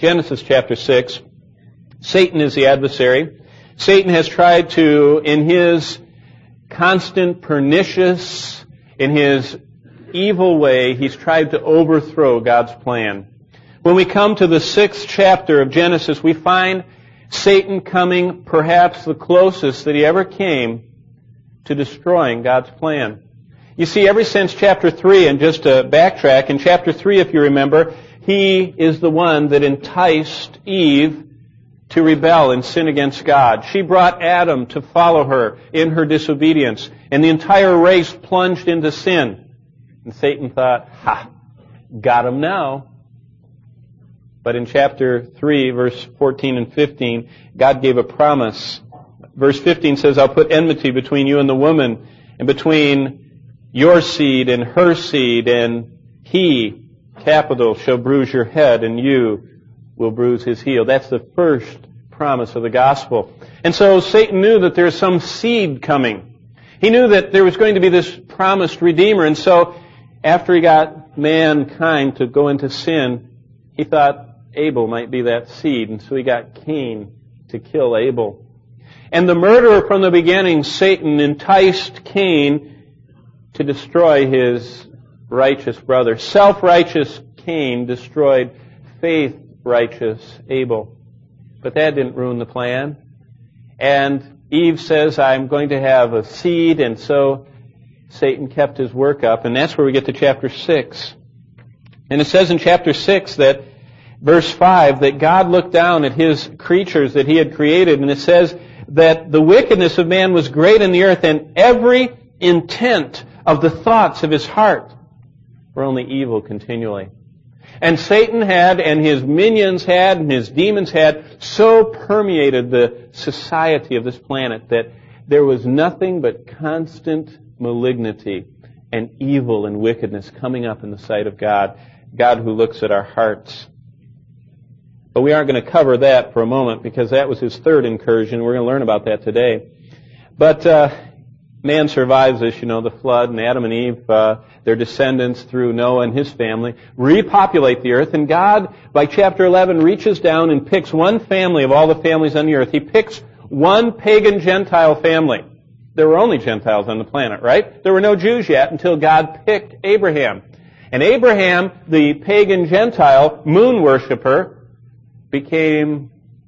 Genesis chapter 6. Satan is the adversary. Satan has tried to, in his constant, pernicious, in his evil way, he's tried to overthrow God's plan. When we come to the 6th chapter of Genesis, we find Satan coming perhaps the closest that he ever came to destroying God's plan. You see, ever since chapter 3, and just to backtrack, in chapter 3, if you remember, he is the one that enticed Eve to rebel and sin against God. She brought Adam to follow her in her disobedience, and the entire race plunged into sin. And Satan thought, got him now. But in chapter 3, verse 14 and 15, God gave a promise. Verse 15 says, I'll put enmity between you and the woman, and between your seed and her seed, and he, capital, shall bruise your head, and you will bruise his heel. That's the first promise of the gospel. And so Satan knew that there's some seed coming. He knew that there was going to be this promised Redeemer, and so after he got mankind to go into sin, he thought Abel might be that seed, and so he got Cain to kill Abel. And the murderer from the beginning, Satan, enticed Cain to destroy his righteous brother. Self-righteous Cain destroyed faith-righteous Abel. But that didn't ruin the plan. And Eve says, I'm going to have a seed, and so Satan kept his work up, and that's where we get to chapter 6. And it says in chapter 6 that, verse 5, that God looked down at his creatures that he had created, and it says that the wickedness of man was great in the earth, and every intent of the thoughts of his heart were only evil continually. And Satan had, and his minions had, and his demons had, so permeated the society of this planet that there was nothing but constant malignity and evil and wickedness coming up in the sight of God, God who looks at our hearts. But we aren't going to cover that for a moment because that was his third incursion. We're going to learn about that today. But man survives this, the flood, and Adam and Eve, their descendants through Noah and his family, repopulate the earth, and God, by chapter 11, reaches down and picks one family of all the families on the earth. He picks one pagan Gentile family. There were only Gentiles on the planet, right? There were no Jews yet until God picked Abraham. And Abraham, the pagan Gentile moon worshiper, became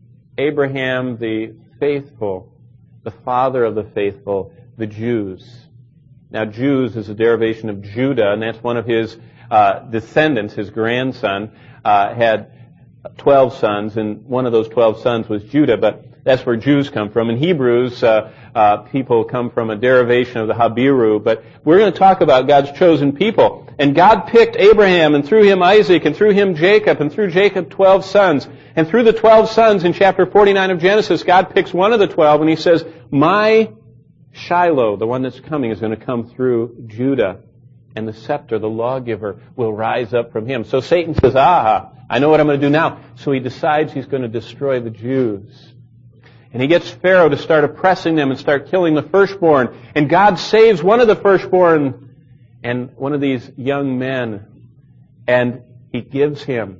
Abraham the faithful, the father of the faithful, the Jews. Now, Jews is a derivation of Judah, and that's one of his descendants, his grandson, had 12 sons, and one of those 12 sons was Judah, but that's where Jews come from. In Hebrews, people come from a derivation of the Habiru, but we're going to talk about God's chosen people. And God picked Abraham, and through him Isaac, and through him Jacob, and through Jacob 12 sons. And through the 12 sons in chapter 49 of Genesis, God picks one of the 12, and he says, my Shiloh, the one that's coming, is going to come through Judah, and the scepter, the lawgiver, will rise up from him. So Satan says, I know what I'm going to do now. So he decides he's going to destroy the Jews. And he gets Pharaoh to start oppressing them and start killing the firstborn. And God saves one of the firstborn and one of these young men, and he gives him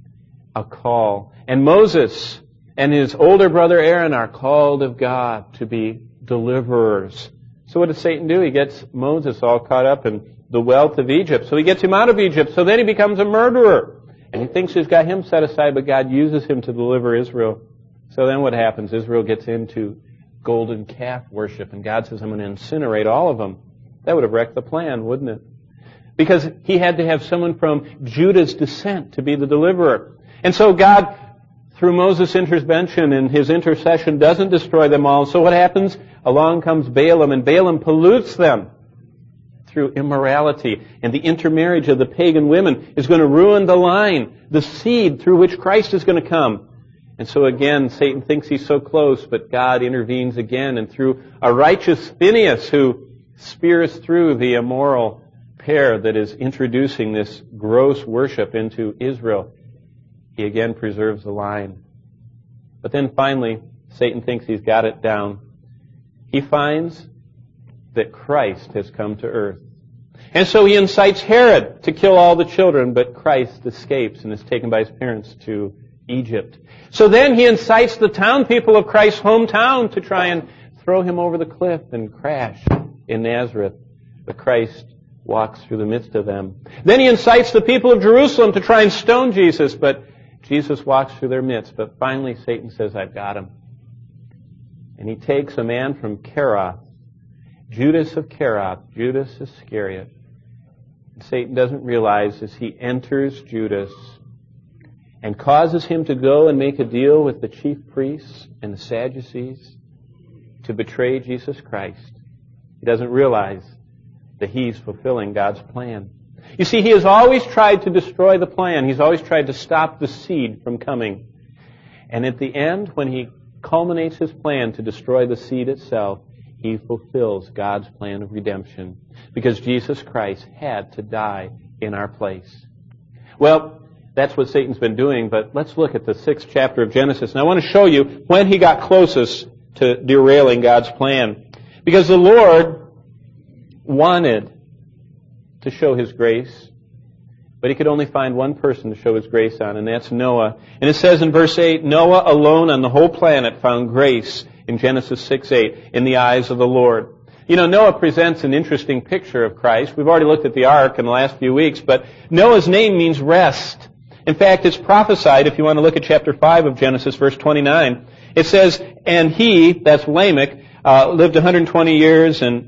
a call. And Moses and his older brother Aaron are called of God to be deliverers. So what does Satan do? He gets Moses all caught up in the wealth of Egypt. So he gets him out of Egypt. So then he becomes a murderer. And he thinks he's got him set aside, but God uses him to deliver Israel. So then what happens? Israel gets into golden calf worship, and God says, I'm going to incinerate all of them. That would have wrecked the plan, wouldn't it? Because he had to have someone from Judah's descent to be the deliverer. And so God, through Moses' intervention and his intercession, doesn't destroy them all. So what happens? Along comes Balaam, and Balaam pollutes them through immorality. And the intermarriage of the pagan women is going to ruin the line, the seed through which Christ is going to come. And so again, Satan thinks he's so close, but God intervenes again, and through a righteous Phinehas who spears through the immoral pair that is introducing this gross worship into Israel, he again preserves the line. But then finally, Satan thinks he's got it down. He finds that Christ has come to earth. And so he incites Herod to kill all the children, but Christ escapes and is taken by his parents to Egypt. So then he incites the town people of Christ's hometown to try and throw him over the cliff and crash in Nazareth. But Christ walks through the midst of them. Then he incites the people of Jerusalem to try and stone Jesus, but Jesus walks through their midst. But finally Satan says, I've got him. And he takes a man from Keroth, Judas of Keroth, Judas Iscariot. Satan doesn't realize as he enters Judas and causes him to go and make a deal with the chief priests and the Sadducees to betray Jesus Christ. He doesn't realize that he's fulfilling God's plan. You see, he has always tried to destroy the plan. He's always tried to stop the seed from coming. And at the end, when he culminates his plan to destroy the seed itself, he fulfills God's plan of redemption because Jesus Christ had to die in our place. Well, that's what Satan's been doing, but let's look at the 6th chapter of Genesis. And I want to show you when he got closest to derailing God's plan. Because the Lord wanted to show his grace, but he could only find one person to show his grace on, and that's Noah. And it says in verse 8, Noah alone on the whole planet found grace in Genesis 6:8 in the eyes of the Lord. You know, Noah presents an interesting picture of Christ. We've already looked at the ark in the last few weeks, but Noah's name means rest. In fact, it's prophesied, if you want to look at chapter 5 of Genesis, verse 29. It says, and he, that's Lamech, lived 120 years and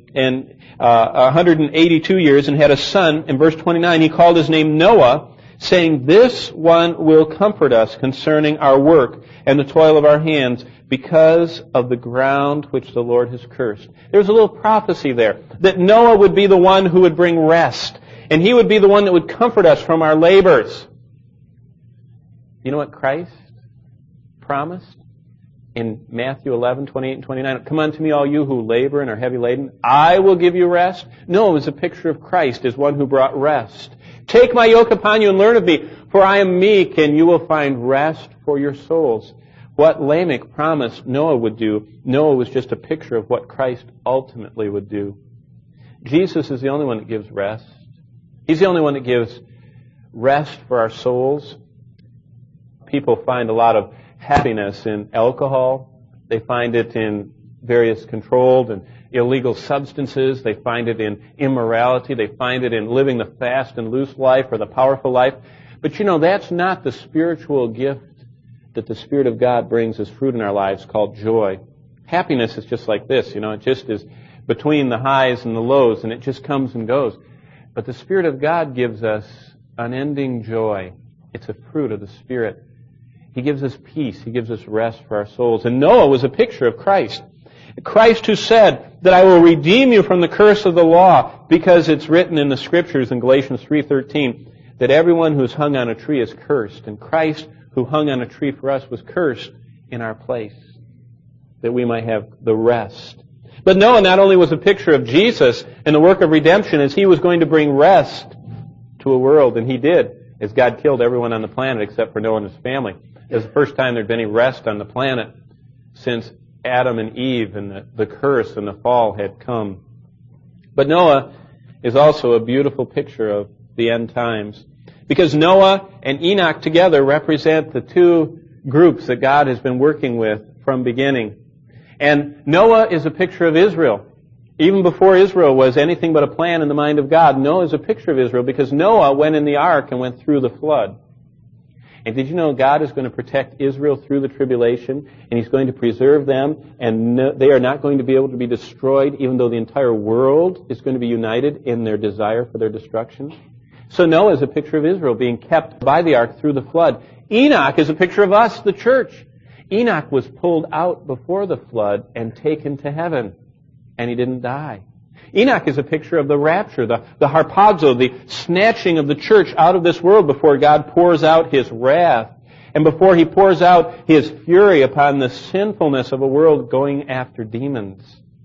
182 years and had a son. In verse 29, he called his name Noah, saying, this one will comfort us concerning our work and the toil of our hands because of the ground which the Lord has cursed. There's a little prophecy there that Noah would be the one who would bring rest, and he would be the one that would comfort us from our labors. You know what Christ promised in Matthew 11:28 and 29? Come unto me, all you who labor and are heavy laden. I will give you rest. No, it was a picture of Christ as one who brought rest. Take my yoke upon you and learn of me, for I am meek, and you will find rest for your souls. What Lamech promised Noah would do, Noah was just a picture of what Christ ultimately would do. Jesus is the only one that gives rest. He's the only one that gives rest for our souls. People find a lot of happiness in alcohol. They find it in various controlled and illegal substances. They find it in immorality. They find it in living the fast and loose life or the powerful life. But you know, that's not the spiritual gift that the Spirit of God brings as fruit in our lives called joy. Happiness is just like this, you know, it just is between the highs and the lows and it just comes and goes. But the Spirit of God gives us unending joy. It's a fruit of the Spirit. He gives us peace. He gives us rest for our souls. And Noah was a picture of Christ. Christ who said that I will redeem you from the curse of the law, because it's written in the Scriptures in Galatians 3:13 that everyone who is hung on a tree is cursed. And Christ who hung on a tree for us was cursed in our place, that we might have the rest. But Noah not only was a picture of Jesus and the work of redemption, as he was going to bring rest to a world, and he did, as God killed everyone on the planet except for Noah and his family. It was the first time there'd been any rest on the planet since Adam and Eve and the curse and the fall had come. But Noah is also a beautiful picture of the end times, because Noah and Enoch together represent the two groups that God has been working with from beginning. And Noah is a picture of Israel. Even before Israel was anything but a plan in the mind of God, Noah is a picture of Israel, because Noah went in the ark and went through the flood. And did you know God is going to protect Israel through the tribulation, and He's going to preserve them, and they are not going to be able to be destroyed, even though the entire world is going to be united in their desire for their destruction? So Noah is a picture of Israel being kept by the ark through the flood. Enoch is a picture of us, the church. Enoch was pulled out before the flood and taken to heaven, and he didn't die. Enoch is a picture of the rapture, the harpazo, the snatching of the church out of this world before God pours out His wrath and before He pours out His fury upon the sinfulness of a world going after demons.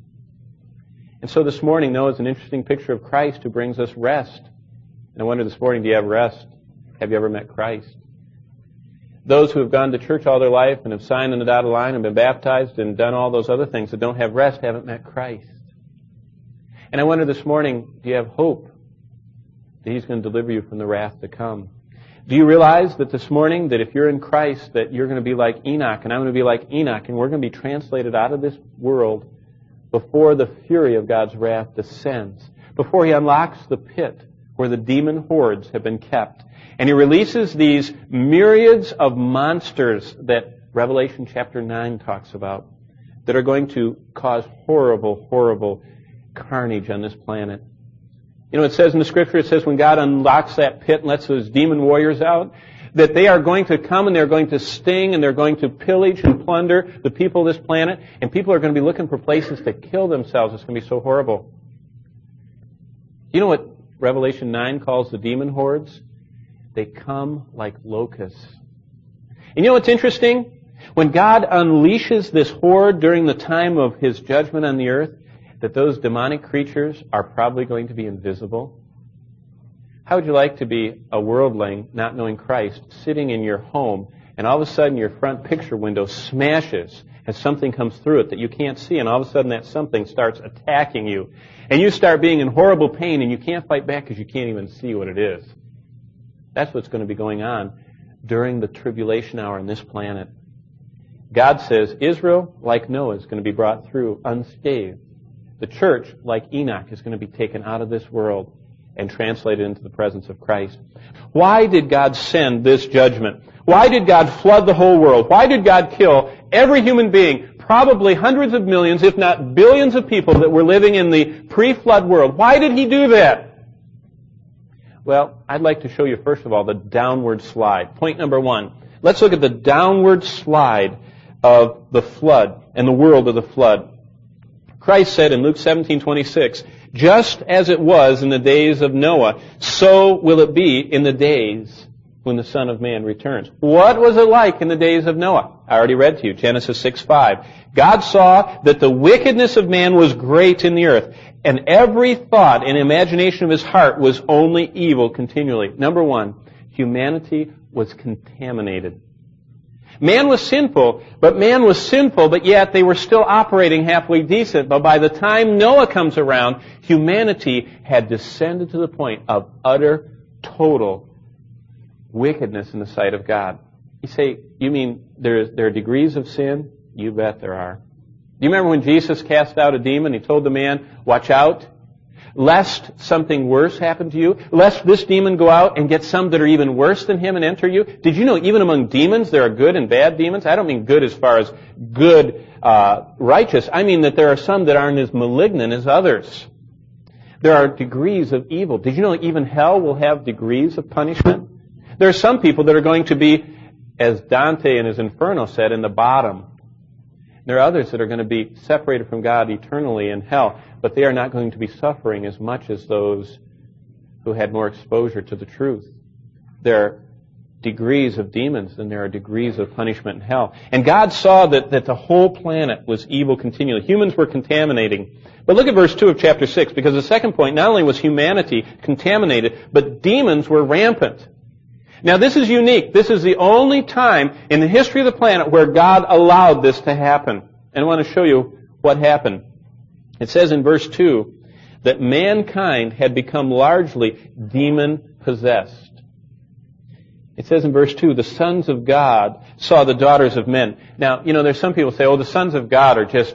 And so this morning, Noah is an interesting picture of Christ who brings us rest. And I wonder this morning, do you have rest? Have you ever met Christ? Those who have gone to church all their life and have signed on the dotted line and been baptized and done all those other things that don't have rest haven't met Christ. And I wonder this morning, do you have hope that He's going to deliver you from the wrath to come? Do you realize that this morning that if you're in Christ that you're going to be like Enoch and I'm going to be like Enoch and we're going to be translated out of this world before the fury of God's wrath descends, before He unlocks the pit where the demon hordes have been kept. And He releases these myriads of monsters that Revelation chapter 9 talks about that are going to cause horrible, horrible carnage on this planet. You know, it says in the Scripture, it says when God unlocks that pit and lets those demon warriors out, that they are going to come and they're going to sting and they're going to pillage and plunder the people of this planet, and people are going to be looking for places to kill themselves. It's going to be so horrible. You know what Revelation 9 calls the demon hordes? They come like locusts. And you know what's interesting? When God unleashes this horde during the time of His judgment on the earth, that those demonic creatures are probably going to be invisible. How would you like to be a worldling, not knowing Christ, sitting in your home, and all of a sudden your front picture window smashes as something comes through it that you can't see, and all of a sudden that something starts attacking you, and you start being in horrible pain, and you can't fight back because you can't even see what it is. That's what's going to be going on during the tribulation hour on this planet. God says Israel, like Noah, is going to be brought through unscathed. The church, like Enoch, is going to be taken out of this world and translated into the presence of Christ. Why did God send this judgment? Why did God flood the whole world? Why did God kill every human being, probably hundreds of millions, if not billions of people that were living in the pre-flood world? Why did He do that? Well, I'd like to show you, first of all, the downward slide. Point number 1. Let's look at the downward slide of the flood and the world of the flood. Christ said in Luke 17:26, just as it was in the days of Noah, so will it be in the days when the Son of Man returns. What was it like in the days of Noah? I already read to you, Genesis 6:5. God saw that the wickedness of man was great in the earth, and every thought and imagination of his heart was only evil continually. Number 1, humanity was contaminated. Man was sinful, but yet they were still operating halfway decent. But by the time Noah comes around, humanity had descended to the point of utter, total wickedness in the sight of God. You say, you mean there are degrees of sin? You bet there are. Do you remember when Jesus cast out a demon? He told the man, watch out, lest something worse happen to you, lest this demon go out and get some that are even worse than him and enter you. Did you know even among demons there are good and bad demons? I don't mean good as far as good, righteous. I mean that there are some that aren't as malignant as others. There are degrees of evil. Did you know even hell will have degrees of punishment? There are some people that are going to be, as Dante in his Inferno said, in the bottom. There are others that are going to be separated from God eternally in hell, but they are not going to be suffering as much as those who had more exposure to the truth. There are degrees of demons and there are degrees of punishment in hell. And God saw that the whole planet was evil continually. Humans were contaminating. But look at verse 2 of chapter 6, because the second point, not only was humanity contaminated, but demons were rampant. Now this is unique. This is the only time in the history of the planet where God allowed this to happen. And I want to show you what happened. It says in verse 2 that mankind had become largely demon-possessed. It says in verse 2, the sons of God saw the daughters of men. Now, you know, there's some people say, oh, the sons of God are just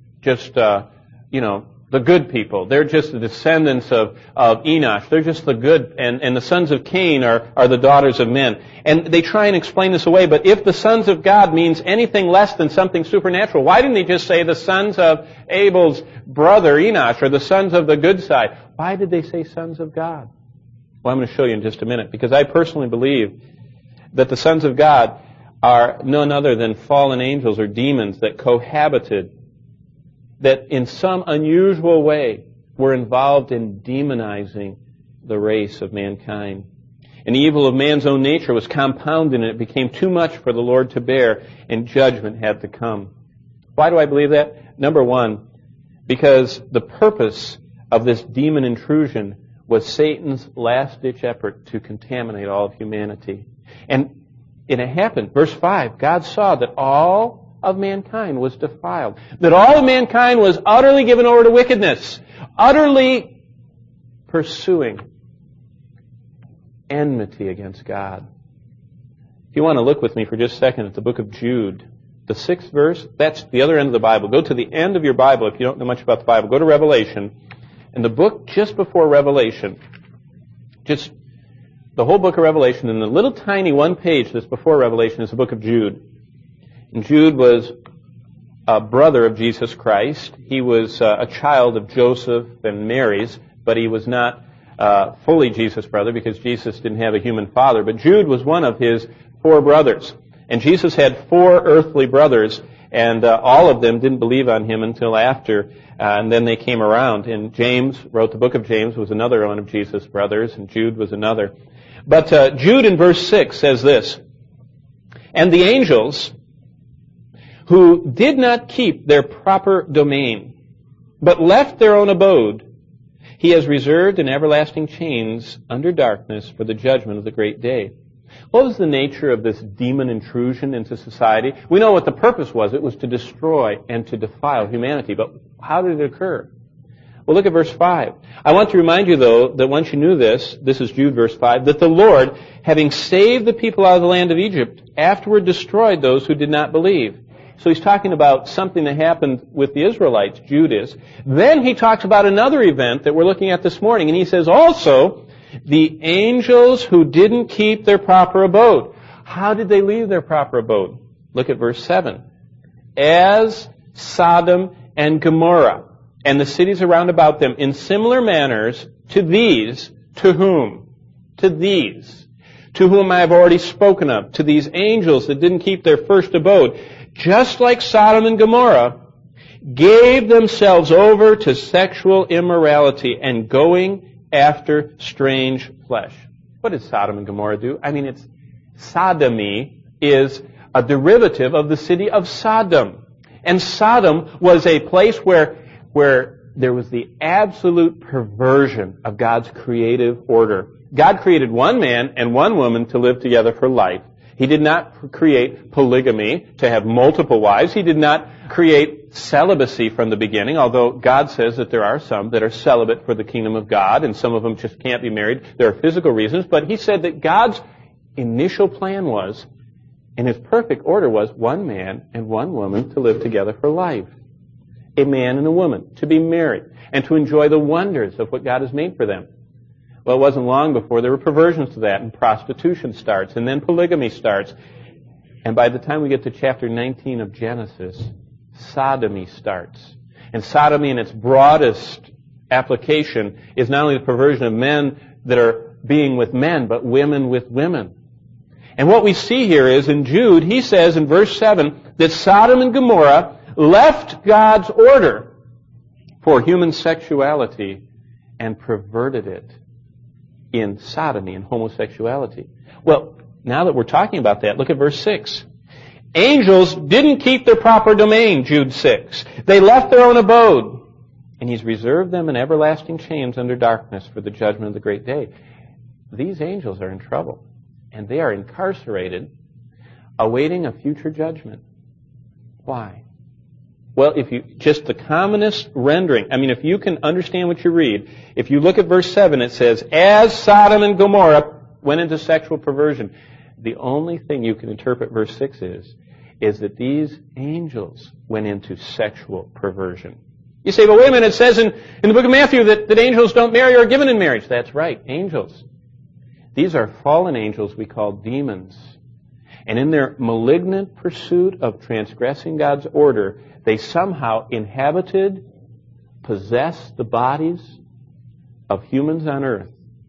the good people. They're just the descendants of Enosh. They're just the good, and the sons of Cain are the daughters of men. And they try and explain this away, but if the sons of God means anything less than something supernatural, why didn't he just say the sons of Abel's brother Enosh, or the sons of the good side? Why did they say sons of God? Well, I'm going to show you in just a minute, because I personally believe that the sons of God are none other than fallen angels or demons that cohabited, that in some unusual way were involved in demonizing the race of mankind. And the evil of man's own nature was compounded, and it became too much for the Lord to bear, and judgment had to come. Why do I believe that? Number 1, because the purpose of this demon intrusion was Satan's last-ditch effort to contaminate all of humanity. And it happened. Verse 5, God saw that all of mankind was defiled, that all of mankind was utterly given over to wickedness, utterly pursuing enmity against God. If you want to look with me for just a second at the book of Jude, the 6th verse, that's the other end of the Bible. Go to the end of your Bible if you don't know much about the Bible. Go to Revelation. And the book just before Revelation, just the whole book of Revelation, and the little tiny one page that's before Revelation is the book of Jude. And Jude was a brother of Jesus Christ. He was a child of Joseph and Mary's, but he was not fully Jesus' brother because Jesus didn't have a human father. But Jude was one of his 4 brothers. And Jesus had 4 earthly brothers, and all of them didn't believe on him until after, and then they came around. And James wrote the book of James, was another one of Jesus' brothers, and Jude was another. But Jude in verse 6 says this, "And the angels who did not keep their proper domain, but left their own abode, he has reserved in everlasting chains under darkness for the judgment of the great day." What was the nature of this demon intrusion into society? We know what the purpose was. It was to destroy and to defile humanity. But how did it occur? Well, look at verse 5. I want to remind you, though, that once you knew this is Jude verse 5, that the Lord, having saved the people out of the land of Egypt, afterward destroyed those who did not believe. So he's talking about something that happened with the Israelites, Jude is. Then he talks about another event that we're looking at this morning, and he says also, the angels who didn't keep their proper abode. How did they leave their proper abode? Look at verse 7. As Sodom and Gomorrah and the cities around about them in similar manners to these, to whom? To these, to whom I have already spoken of, to these angels that didn't keep their first abode, just like Sodom and Gomorrah, gave themselves over to sexual immorality and going after strange flesh. What did Sodom and Gomorrah do? It's sodomy is a derivative of the city of Sodom. And Sodom was a place where there was the absolute perversion of God's creative order. God created one man and one woman to live together for life. He did not create polygamy to have multiple wives. He did not create celibacy from the beginning, although God says that there are some that are celibate for the kingdom of God, and some of them just can't be married. There are physical reasons, but he said that God's initial plan was, and his perfect order was, one man and one woman to live together for life. A man and a woman to be married and to enjoy the wonders of what God has made for them. Well, it wasn't long before there were perversions to that, and prostitution starts, and then polygamy starts. And by the time we get to chapter 19 of Genesis, sodomy starts. And sodomy in its broadest application is not only the perversion of men that are being with men, but women with women. And what we see here is in Jude, he says in verse 7 that Sodom and Gomorrah left God's order for human sexuality and perverted it in sodomy and homosexuality. Well, now that we're talking about that, look at verse 6. Angels didn't keep their proper domain, Jude 6. They left their own abode, and he's reserved them in everlasting chains under darkness for the judgment of the great day. These angels are in trouble, and they are incarcerated, awaiting a future judgment. Why? Well, just the commonest rendering, if you can understand what you read, if you look at verse 7, it says, as Sodom and Gomorrah went into sexual perversion. The only thing you can interpret verse 6 is that these angels went into sexual perversion. You say, but wait a minute, it says in the book of Matthew that angels don't marry or are given in marriage. That's right, angels. These are fallen angels we call demons. And in their malignant pursuit of transgressing God's order, they somehow inhabited, possessed the bodies of humans on earth,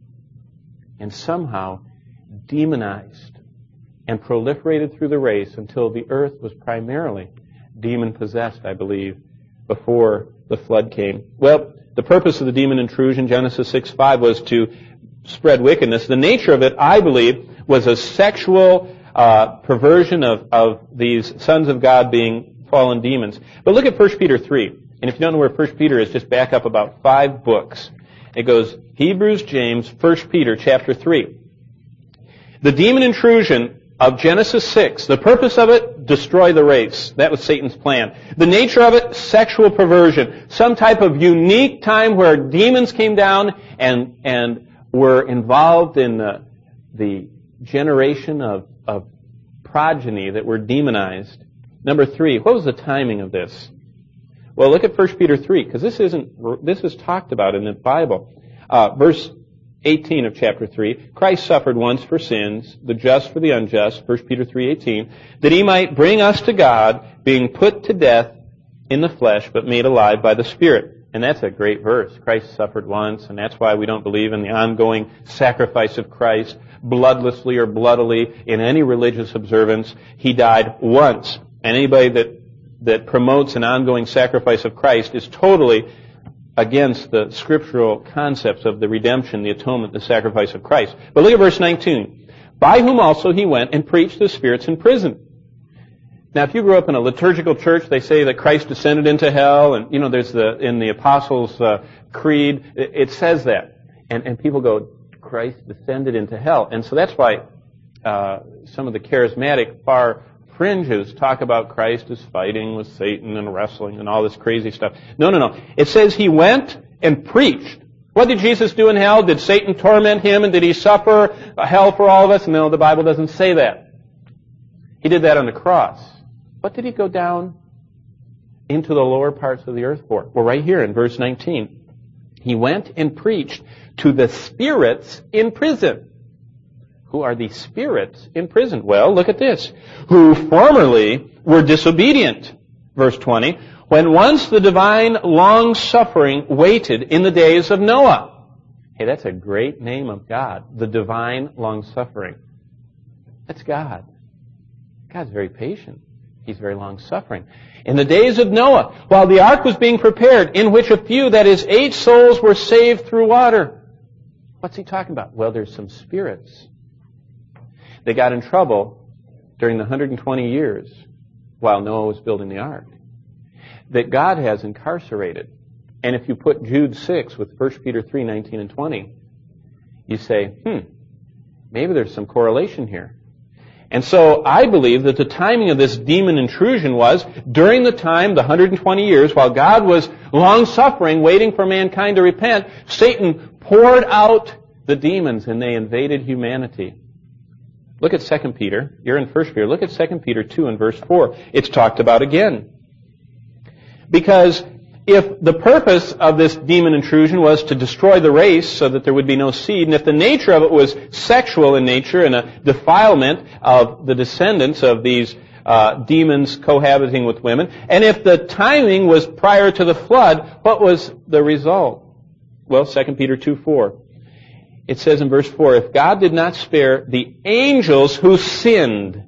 and somehow demonized and proliferated through the race until the earth was primarily demon-possessed, I believe, before the flood came. Well, the purpose of the demon intrusion, Genesis 6:5, was to spread wickedness. The nature of it, I believe, was a sexual perversion of these sons of God being fallen demons. But look at 1 Peter 3. And if you don't know where 1 Peter is, just back up about 5 books. It goes Hebrews, James, 1 Peter, chapter 3. The demon intrusion of Genesis 6, the purpose of it, destroy the race. That was Satan's plan. The nature of it, sexual perversion. Some type of unique time where demons came down and were involved in the generation of progeny that were demonized. Number 3, what was the timing of this? Well, look at 1 Peter 3, because this is talked about in the Bible. Verse 18 of chapter 3, Christ suffered once for sins, the just for the unjust, 1 Peter 3:18, that he might bring us to God, being put to death in the flesh, but made alive by the Spirit. And that's a great verse. Christ suffered once, and that's why we don't believe in the ongoing sacrifice of Christ, bloodlessly or bloodily, in any religious observance. He died once. And anybody that promotes an ongoing sacrifice of Christ is totally against the scriptural concepts of the redemption, the atonement, the sacrifice of Christ. But look at verse 19. By whom also he went and preached to the spirits in prison. Now, if you grew up in a liturgical church, they say that Christ descended into hell, and there's in the Apostles' Creed, it says that. And people go, Christ descended into hell. And so that's why some of the charismatic far fringes talk about Christ as fighting with Satan and wrestling and all this crazy stuff. No. It says he went and preached. What did Jesus do in hell? Did Satan torment him and did he suffer hell for all of us? No, the Bible doesn't say that. He did that on the cross. What did he go down into the lower parts of the earth for? Well, right here in verse 19. He went and preached to the spirits in prison. Who are the spirits in prison? Well, look at this. Who formerly were disobedient. Verse 20. When once the divine long-suffering waited in the days of Noah. Hey, that's a great name of God. The divine long-suffering. That's God. God's very patient. He's very long-suffering. In the days of Noah, while the ark was being prepared, in which a few, that is 8 souls, were saved through water. What's he talking about? Well, there's some spirits. They got in trouble during the 120 years while Noah was building the ark that God has incarcerated. And if you put Jude 6 with 1 Peter 3, 19 and 20, you say, maybe there's some correlation here. And so I believe that the timing of this demon intrusion was during the time, the 120 years, while God was long-suffering, waiting for mankind to repent, Satan poured out the demons and they invaded humanity. Look at 2 Peter. You're in 1 Peter. Look at 2 Peter 2 and verse 4. It's talked about again. Because if the purpose of this demon intrusion was to destroy the race so that there would be no seed, and if the nature of it was sexual in nature and a defilement of the descendants of these demons cohabiting with women, and if the timing was prior to the flood, what was the result? Well, 2 Peter 2:4. It says in verse 4, if God did not spare the angels who sinned.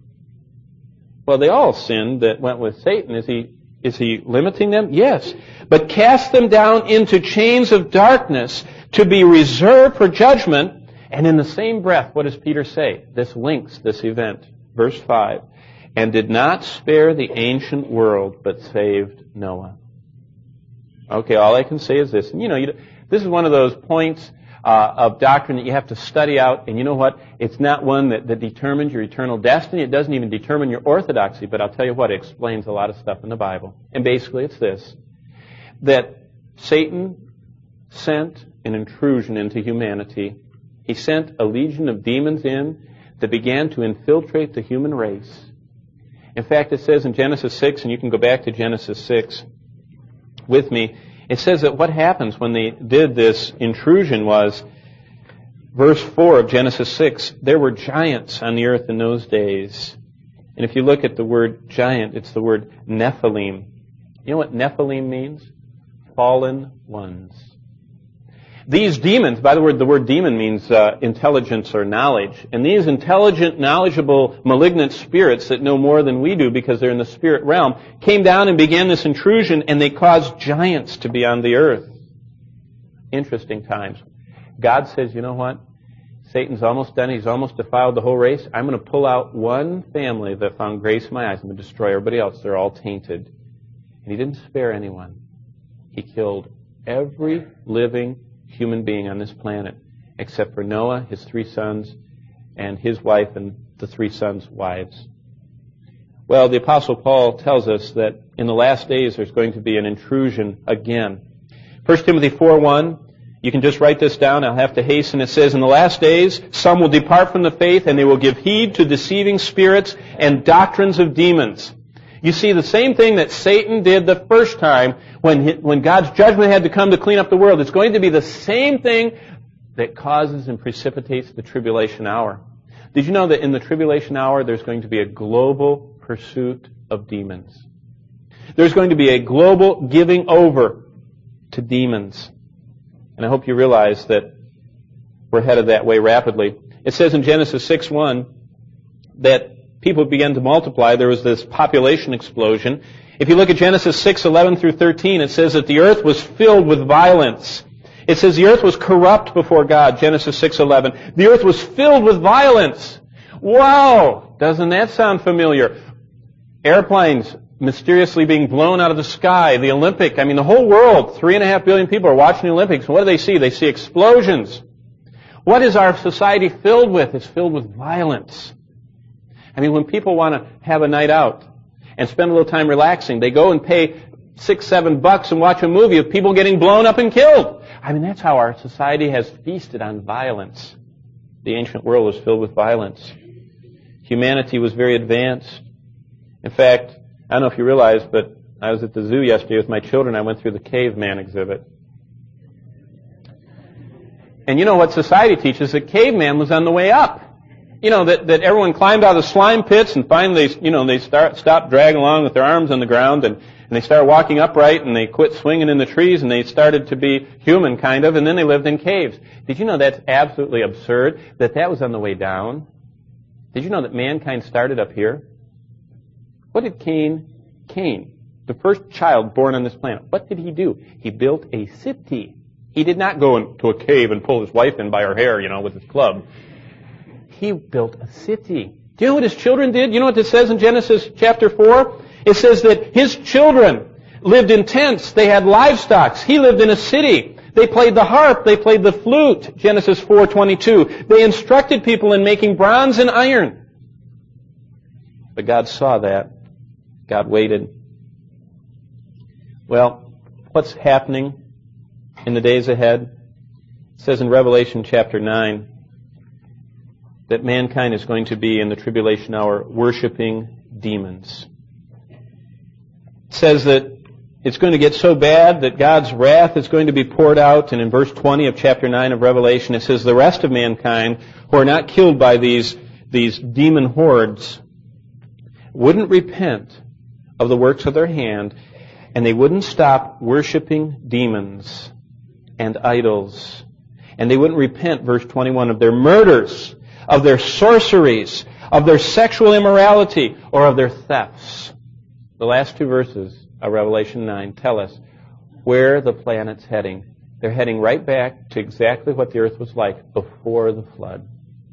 Well, they all sinned that went with Satan. Is he limiting them? Yes. But cast them down into chains of darkness to be reserved for judgment. And in the same breath, what does Peter say? This links this event. Verse 5. And did not spare the ancient world, but saved Noah. Okay, all I can say is this. And this is one of those points of doctrine that you have to study out, and you know what? It's not one that determines your eternal destiny. It doesn't even determine your orthodoxy, but I'll tell you what, it explains a lot of stuff in the Bible. And basically it's this, that Satan sent an intrusion into humanity. He sent a legion of demons in that began to infiltrate the human race. In fact, it says in Genesis 6, and you can go back to Genesis 6 with me, it says that what happens when they did this intrusion was, verse 4 of Genesis 6, there were giants on the earth in those days. And if you look at the word giant, it's the word Nephilim. You know what Nephilim means? Fallen ones. These demons, by the word demon means intelligence or knowledge. And these intelligent, knowledgeable, malignant spirits that know more than we do because they're in the spirit realm, came down and began this intrusion, and they caused giants to be on the earth. Interesting times. God says, you know what? Satan's almost done. He's almost defiled the whole race. I'm going to pull out one family that found grace in my eyes. I'm going to destroy everybody else. They're all tainted. And he didn't spare anyone. He killed every living human being on this planet, except for Noah, his 3 sons, and his wife and the 3 sons' wives. Well, the Apostle Paul tells us that in the last days there's going to be an intrusion again. 1 Timothy 4:1, You can just write this down. I'll have to hasten. It says, in the last days, some will depart from the faith, and they will give heed to deceiving spirits and doctrines of demons. You see, the same thing that Satan did the first time when God's judgment had to come to clean up the world. It's going to be the same thing that causes and precipitates the tribulation hour. Did you know that in the tribulation hour there's going to be a global pursuit of demons? There's going to be a global giving over to demons. And I hope you realize that we're headed that way rapidly. It says in Genesis 6:1 that people began to multiply. There was this population explosion. If you look at Genesis 6:11 through 13, it says that the earth was filled with violence. It says the earth was corrupt before God, Genesis 6:11. The earth was filled with violence. Wow! Doesn't that sound familiar? Airplanes mysteriously being blown out of the sky, the Olympic, the whole world, 3.5 billion people are watching the Olympics. What do they see? They see explosions. What is our society filled with? It's filled with violence. When people want to have a night out and spend a little time relaxing, they go and pay $6-7 and watch a movie of people getting blown up and killed. That's how our society has feasted on violence. The ancient world was filled with violence. Humanity was very advanced. In fact, I don't know if you realize, but I was at the zoo yesterday with my children. I went through the caveman exhibit. And you know what society teaches? That caveman was on the way up. That everyone climbed out of the slime pits and finally, they stopped dragging along with their arms on the ground and they started walking upright and they quit swinging in the trees and they started to be human kind of, and then they lived in caves. Did you know that's absolutely absurd? That was on the way down? Did you know that mankind started up here? What did Cain, the first child born on this planet, what did he do? He built a city. He did not go into a cave and pull his wife in by her hair, with his club. He built a city. Do you know what his children did? You know what it says in Genesis chapter 4? It says that his children lived in tents. They had livestock. He lived in a city. They played the harp. They played the flute. Genesis 4:22. They instructed people in making bronze and iron. But God saw that. God waited. Well, what's happening in the days ahead? It says in Revelation chapter 9 that mankind is going to be in the tribulation hour worshiping demons. It says that it's going to get so bad that God's wrath is going to be poured out. And in verse 20 of chapter 9 of Revelation, it says the rest of mankind who are not killed by these demon hordes wouldn't repent of the works of their hand, and they wouldn't stop worshiping demons and idols. And they wouldn't repent, verse 21, of their murders, of their sorceries, of their sexual immorality, or of their thefts. The last two verses of Revelation 9 tell us where the planet's heading. They're heading right back to exactly what the earth was like before the flood.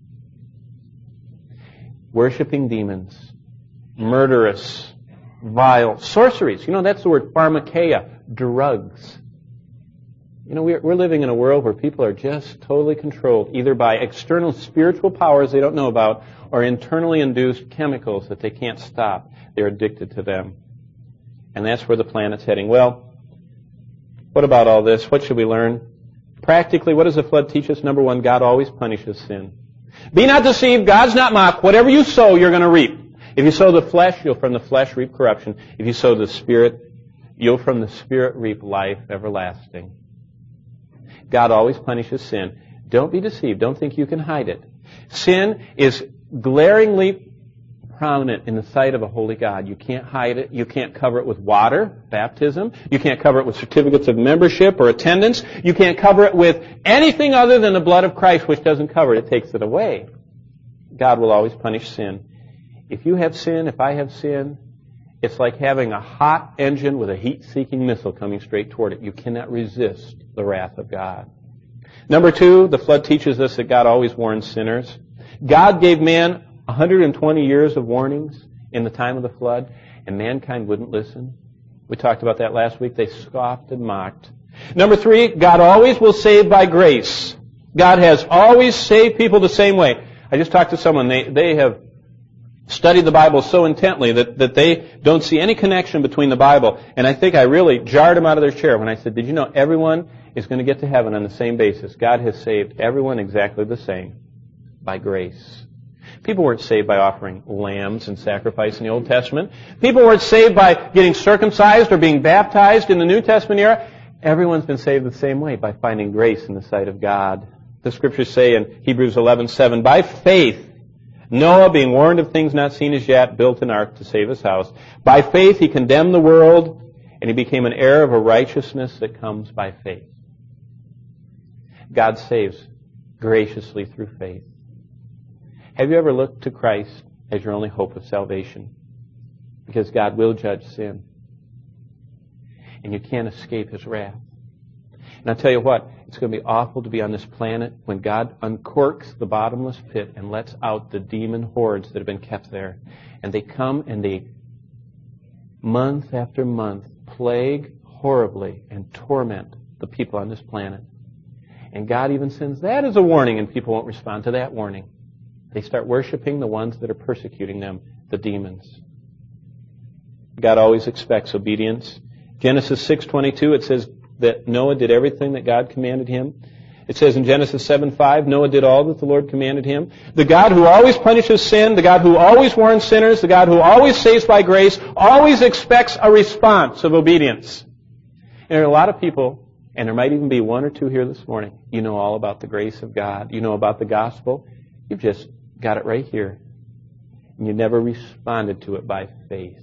Worshiping demons, murderous, vile, sorceries. That's the word pharmakeia, drugs. We're living in a world where people are just totally controlled, either by external spiritual powers they don't know about, or internally induced chemicals that they can't stop. They're addicted to them. And that's where the planet's heading. Well, what about all this? What should we learn? Practically, what does the flood teach us? Number one, God always punishes sin. Be not deceived, God's not mocked. Whatever you sow, you're going to reap. If you sow the flesh, you'll from the flesh reap corruption. If you sow the Spirit, you'll from the Spirit reap life everlasting. God always punishes sin. Don't be deceived. Don't think you can hide it. Sin is glaringly prominent in the sight of a holy God. You can't hide it. You can't cover it with water, baptism. You can't cover it with certificates of membership or attendance. You can't cover it with anything other than the blood of Christ, which doesn't cover it. It takes it away. God will always punish sin. If you have sin, if I have sin, it's like having a hot engine with a heat-seeking missile coming straight toward it. You cannot resist the wrath of God. Number two, the flood teaches us that God always warns sinners. God gave man 120 years of warnings in the time of the flood, and mankind wouldn't listen. We talked about that last week. They scoffed and mocked. Number three, God always will save by grace. God has always saved people the same way. I just talked to someone. They have study the Bible so intently that they don't see any connection between the Bible. And I think I really jarred them out of their chair when I said, did you know everyone is going to get to heaven on the same basis? God has saved everyone exactly the same, by grace. People weren't saved by offering lambs and sacrifice in the Old Testament. People weren't saved by getting circumcised or being baptized in the New Testament era. Everyone's been saved the same way, by finding grace in the sight of God. The Scriptures say in Hebrews 11:7, by faith, Noah, being warned of things not seen as yet, built an ark to save his house. By faith he condemned the world, and he became an heir of a righteousness that comes by faith. God saves graciously through faith. Have you ever looked to Christ as your only hope of salvation? Because God will judge sin. And you can't escape His wrath. And I'll tell you what, it's going to be awful to be on this planet when God uncorks the bottomless pit and lets out the demon hordes that have been kept there. And they come and they, month after month, plague horribly and torment the people on this planet. And God even sends that as a warning, and people won't respond to that warning. They start worshiping the ones that are persecuting them, the demons. God always expects obedience. Genesis 6:22, it says that Noah did everything that God commanded him. It says in Genesis 7:5, Noah did all that the Lord commanded him. The God who always punishes sin, the God who always warns sinners, the God who always saves by grace, always expects a response of obedience. And there are a lot of people, and there might even be one or two here this morning, you know all about the grace of God. You know about the gospel. You've just got it right here. And you never responded to it by faith.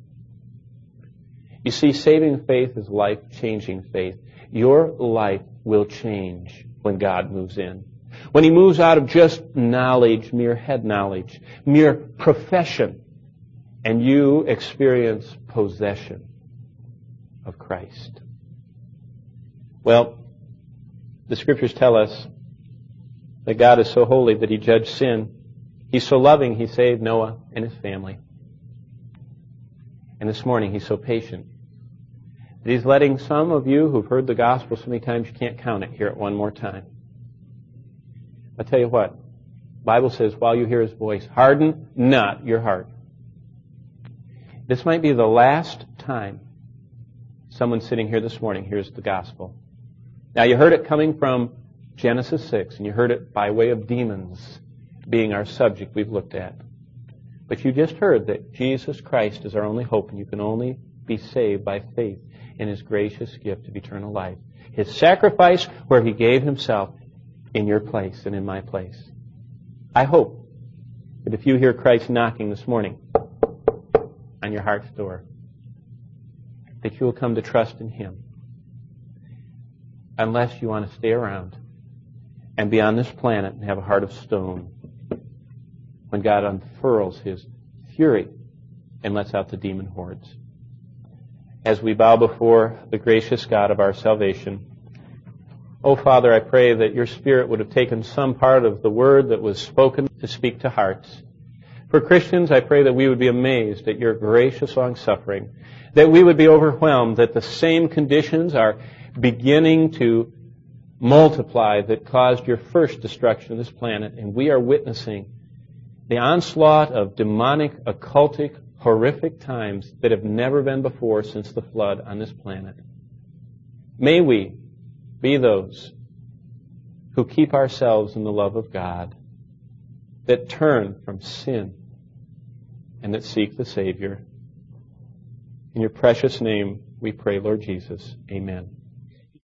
You see, saving faith is life-changing faith. Your life will change when God moves in. When He moves out of just knowledge, mere head knowledge, mere profession, and you experience possession of Christ. Well, the Scriptures tell us that God is so holy that He judged sin. He's so loving, He saved Noah and his family. And this morning, He's so patient that He's letting some of you who've heard the gospel so many times you can't count it, hear it one more time. I'll tell you what, the Bible says, while you hear His voice, harden not your heart. This might be the last time someone sitting here this morning hears the gospel. Now, you heard it coming from Genesis 6, and you heard it by way of demons being our subject we've looked at. But you just heard that Jesus Christ is our only hope, and you can only be saved by faith in His gracious gift of eternal life. His sacrifice where He gave Himself in your place and in my place. I hope that if you hear Christ knocking this morning on your heart's door, that you will come to trust in Him. Unless you want to stay around and be on this planet and have a heart of stone when God unfurls His fury and lets out the demon hordes. As we bow before the gracious God of our salvation, oh, Father, I pray that Your Spirit would have taken some part of the word that was spoken to speak to hearts. For Christians, I pray that we would be amazed at Your gracious long-suffering, that we would be overwhelmed that the same conditions are beginning to multiply that caused Your first destruction of this planet, and we are witnessing the onslaught of demonic, occultic, horrific times that have never been before since the flood on this planet. May we be those who keep ourselves in the love of God, that turn from sin, and that seek the Savior. In Your precious name we pray, Lord Jesus. Amen.